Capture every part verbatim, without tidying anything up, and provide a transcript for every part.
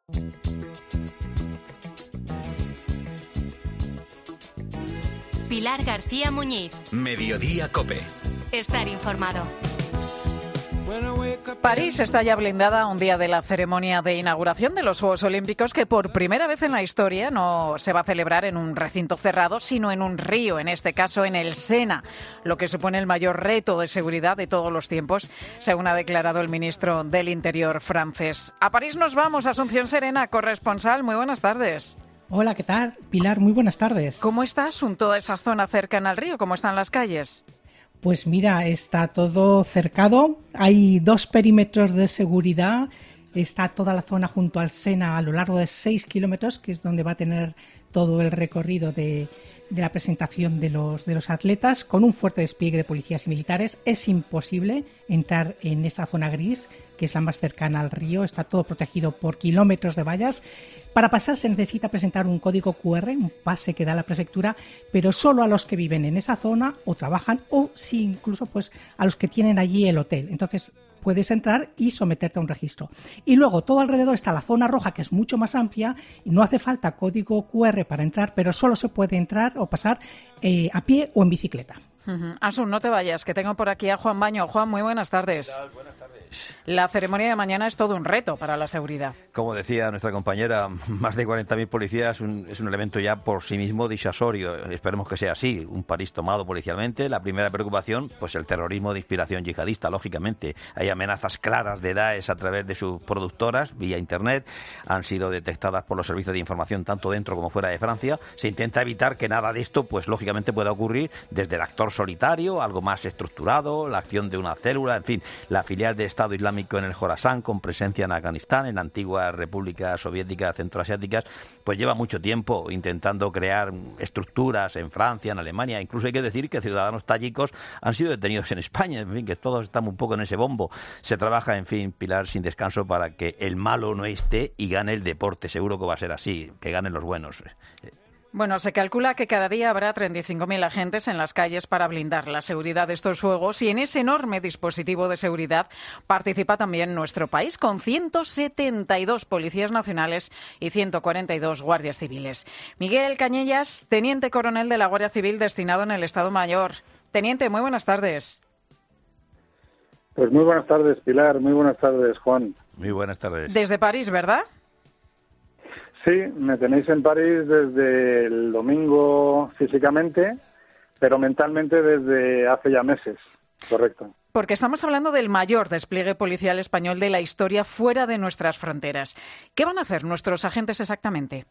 Pilar García Muñiz. Mediodía COPE. Estar informado. París está ya blindada a un día de la ceremonia de inauguración de los Juegos Olímpicos, que por primera vez en la historia no se va a celebrar en un recinto cerrado, sino en un río, en este caso en el Sena, lo que supone el mayor reto de seguridad de todos los tiempos, según ha declarado el ministro del Interior francés. A París nos vamos, Asunción Serena, corresponsal, muy buenas tardes. Hola, ¿qué tal? Pilar, muy buenas tardes. ¿Cómo está Asun, toda esa zona cercana al río? ¿Cómo están las calles? Pues mira, está todo cercado, hay dos perímetros de seguridad, está toda la zona junto al Sena a lo largo de seis kilómetros, que es donde va a tener todo el recorrido de, de la presentación de los, de los atletas, con un fuerte despliegue de policías y militares. Es imposible entrar en esa zona gris, que es la más cercana al río, está todo protegido por kilómetros de vallas. Para pasar se necesita presentar un código cu erre, un pase que da la prefectura, pero solo a los que viven en esa zona o trabajan, o sí, incluso pues a los que tienen allí el hotel. Entonces puedes entrar y someterte a un registro. Y luego todo alrededor está la zona roja, que es mucho más amplia, y no hace falta código cu erre para entrar, pero solo se puede entrar o pasar eh, a pie o en bicicleta. Uh-huh. Asun, no te vayas, que tengo por aquí a Juan Baño. Juan, muy buenas tardes. ¿Qué tal? Buenas tardes. La ceremonia de mañana es todo un reto para la seguridad. Como decía nuestra compañera, más de cuarenta mil policías un, es un elemento ya por sí mismo disuasorio. Esperemos que sea así. Un París tomado policialmente. La primera preocupación, pues el terrorismo de inspiración yihadista, lógicamente. Hay amenazas claras de Daesh a través de sus productoras, vía Internet. Han sido detectadas por los servicios de información tanto dentro como fuera de Francia. Se intenta evitar que nada de esto, pues lógicamente pueda ocurrir desde el actor solitario, algo más estructurado, la acción de una célula, en fin, la filial de Estado Islámico en el Jorasán, con presencia en Afganistán, en la antigua República Soviética Centroasiáticas, pues lleva mucho tiempo intentando crear estructuras en Francia, en Alemania. Incluso hay que decir que ciudadanos tayikos han sido detenidos en España. En fin, que todos estamos un poco en ese bombo. Se trabaja, en fin, Pilar, sin descanso para que el malo no esté y gane el deporte. Seguro que va a ser así, que ganen los buenos. Bueno, se calcula que cada día habrá treinta y cinco mil agentes en las calles para blindar la seguridad de estos juegos, y en ese enorme dispositivo de seguridad participa también nuestro país, con ciento setenta y dos policías nacionales y ciento cuarenta y dos guardias civiles. Miguel Cañellas, teniente coronel de la Guardia Civil destinado en el Estado Mayor. Teniente, muy buenas tardes. Pues muy buenas tardes, Pilar. Muy buenas tardes, Juan. Muy buenas tardes. Desde París, ¿verdad? Sí, me tenéis en París desde el domingo físicamente, pero mentalmente desde hace ya meses, correcto. Porque estamos hablando del mayor despliegue policial español de la historia fuera de nuestras fronteras. ¿Qué van a hacer nuestros agentes exactamente?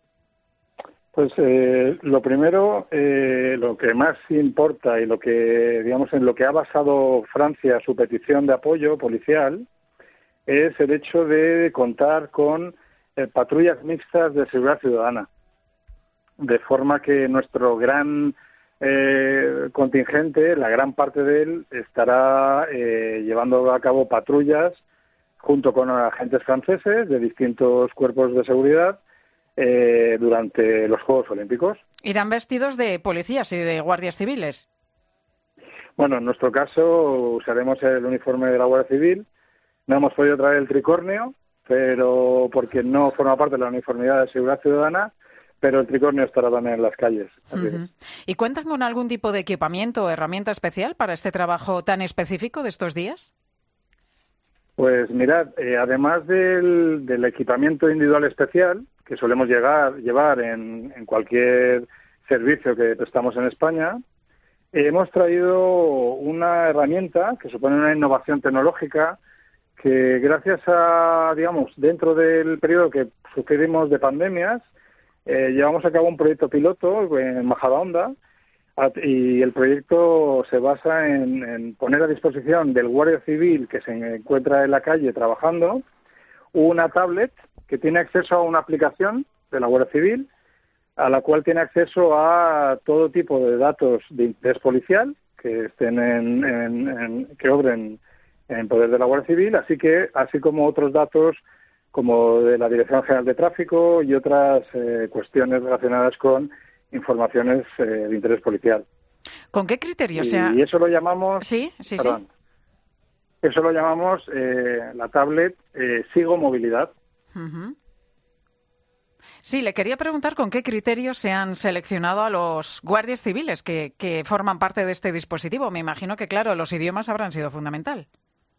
Pues eh, lo primero, eh, lo que más importa y lo que, digamos, en lo que ha basado Francia su petición de apoyo policial es el hecho de contar con Eh, patrullas mixtas de seguridad ciudadana, de forma que nuestro gran eh, contingente, la gran parte de él, estará eh, llevando a cabo patrullas junto con agentes franceses de distintos cuerpos de seguridad eh, durante los Juegos Olímpicos. ¿Irán vestidos de policías y de guardias civiles? Bueno, en nuestro caso usaremos el uniforme de la Guardia Civil. No hemos podido traer el tricornio, pero porque no forma parte de la uniformidad de seguridad ciudadana, pero el tricornio estará también en las calles. Así Uh-huh. es. ¿Y cuentan con algún tipo de equipamiento o herramienta especial para este trabajo tan específico de estos días? Pues mirad, eh, además del, del equipamiento individual especial, que solemos llegar, llevar en, en cualquier servicio que prestamos en España, eh, hemos traído una herramienta que supone una innovación tecnológica que gracias a, digamos, dentro del periodo que sufrimos de pandemias, eh, llevamos a cabo un proyecto piloto en Majadahonda, y el proyecto se basa en, en poner a disposición del guardia civil que se encuentra en la calle trabajando una tablet que tiene acceso a una aplicación de la Guardia Civil, a la cual tiene acceso a todo tipo de datos de interés policial que estén en, en, en que obren en poder de la Guardia Civil, así que así como otros datos como de la Dirección General de Tráfico y otras eh, cuestiones relacionadas con informaciones eh, de interés policial. ¿Con qué criterio? Y, O sea... y eso lo llamamos... Sí, sí, perdón, sí. Eso lo llamamos eh, la tablet eh, Sigo Movilidad. Uh-huh. Sí, le quería preguntar con qué criterios se han seleccionado a los guardias civiles que, que forman parte de este dispositivo. Me imagino que, claro, los idiomas habrán sido fundamental.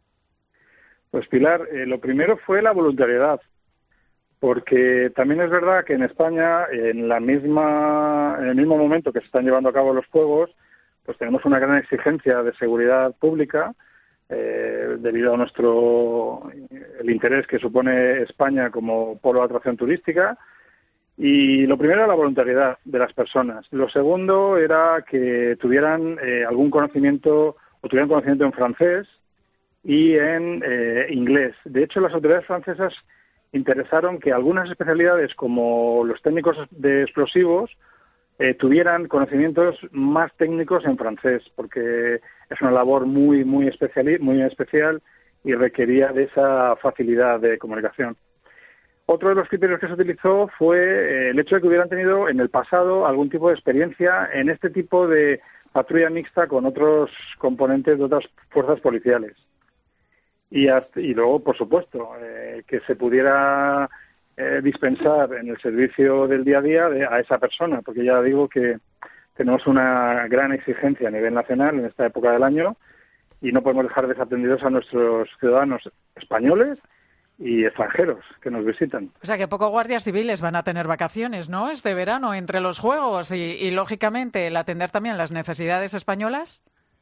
Pues Pilar, eh, lo primero fue la voluntariedad, porque también es verdad que en España, en la misma, en el mismo momento que se están llevando a cabo los juegos, pues tenemos una gran exigencia de seguridad pública eh, debido a nuestro el interés que supone España como polo de atracción turística. Y lo primero era la voluntariedad de las personas. Lo segundo era que tuvieran eh, algún conocimiento o tuvieran conocimiento en francés y en eh, inglés. De hecho, las autoridades francesas interesaron que algunas especialidades, como los técnicos de explosivos, eh, tuvieran conocimientos más técnicos en francés, porque es una labor muy muy especial, muy especial y requería de esa facilidad de comunicación. Otro de los criterios que se utilizó fue eh, el hecho de que hubieran tenido en el pasado algún tipo de experiencia en este tipo de patrulla mixta con otros componentes de otras fuerzas policiales. Y, hasta, y luego, por supuesto, eh, que se pudiera eh, dispensar en el servicio del día a día de, a esa persona, porque ya digo que tenemos una gran exigencia a nivel nacional en esta época del año y no podemos dejar desatendidos a nuestros ciudadanos españoles y extranjeros que nos visitan. O sea que pocos guardias civiles van a tener vacaciones, ¿no?, este verano entre los juegos y, y lógicamente, el atender también las necesidades españolas.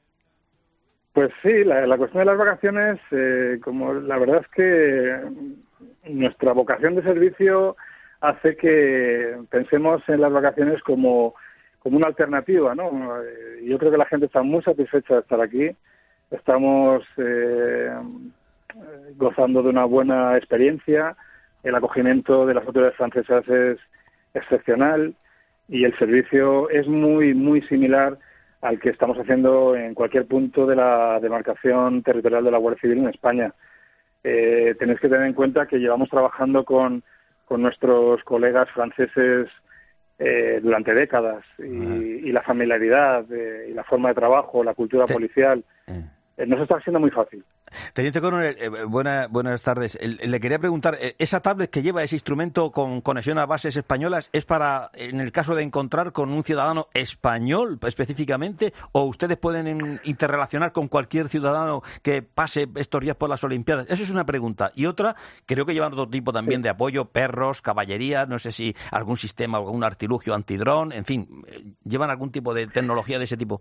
Pues sí, la, la cuestión de las vacaciones, eh, como la verdad es que nuestra vocación de servicio hace que pensemos en las vacaciones como, como una alternativa, ¿no? Yo creo que la gente está muy satisfecha de estar aquí. Estamos eh, gozando de una buena experiencia. El acogimiento de las autoridades francesas es excepcional y el servicio es muy, muy similar al que estamos haciendo en cualquier punto de la demarcación territorial de la Guardia Civil en España. Eh, tenéis que tener en cuenta que llevamos trabajando con, con nuestros colegas franceses eh, durante décadas y, y la familiaridad eh, y la forma de trabajo, la cultura policial, eh, nos está siendo muy fácil. Teniente Coronel, eh, buena, buenas tardes. Eh, le quería preguntar, eh, ¿esa tablet que lleva ese instrumento con conexión a bases españolas es para, en el caso de encontrar con un ciudadano español específicamente, o ustedes pueden en, interrelacionar con cualquier ciudadano que pase estos días por las Olimpiadas? Eso es una pregunta. Y otra, creo que llevan otro tipo también de apoyo, perros, caballería, no sé si algún sistema, algún artilugio antidrón, en fin, ¿llevan algún tipo de tecnología de ese tipo?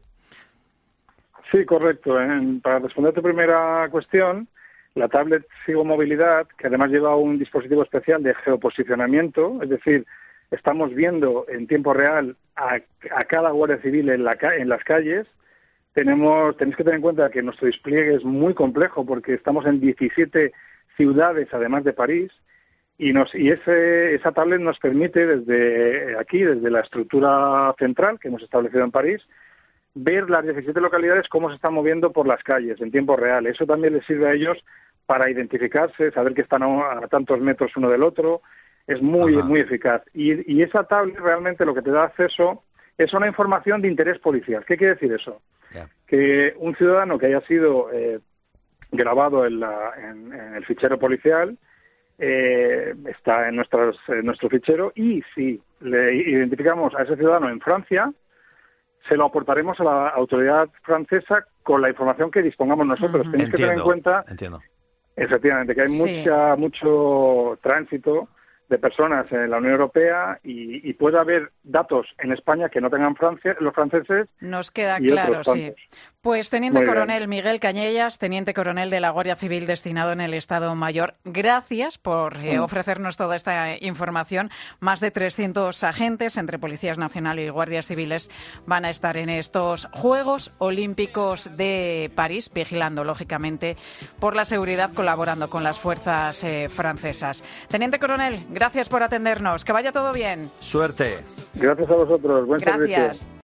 Sí, correcto. En, para responder a tu primera cuestión, la tablet Sigo Movilidad, que además lleva un dispositivo especial de geoposicionamiento, es decir, estamos viendo en tiempo real a, a cada guardia civil en, la, en las calles. Tenemos, tenéis que tener en cuenta que nuestro despliegue es muy complejo porque estamos en diecisiete ciudades, además de París, y, nos, y ese, esa tablet nos permite desde aquí, desde la estructura central que hemos establecido en París, ver las diecisiete localidades cómo se están moviendo por las calles en tiempo real. Eso también les sirve a ellos para identificarse, saber que están a, a tantos metros uno del otro. Es muy, Ajá. muy eficaz. Y, y esa tablet realmente lo que te da acceso es una información de interés policial. ¿Qué quiere decir eso? Yeah. Que un ciudadano que haya sido eh, grabado en, la, en, en el fichero policial eh, está en, nuestras, en nuestro fichero, y si le identificamos a ese ciudadano en Francia, se lo aportaremos a la autoridad francesa con la información que dispongamos nosotros. Uh-huh. Tenéis que tener en cuenta, entiendo. efectivamente, que hay Sí. mucha mucho tránsito de personas en la Unión Europea y, y puede haber datos en España que no tengan Francia, los franceses. Nos queda y claro, otros sí. tantos. Pues Teniente Muy Coronel bien. Miguel Cañellas, Teniente Coronel de la Guardia Civil destinado en el Estado Mayor, gracias por eh, Mm. ofrecernos toda esta información. Más de trescientos agentes entre policías nacionales y guardias civiles van a estar en estos Juegos Olímpicos de París, vigilando, lógicamente, por la seguridad, colaborando con las fuerzas eh, francesas. Teniente Coronel, gracias por atendernos. Que vaya todo bien. Suerte. Gracias a vosotros. Buen Gracias. servicio.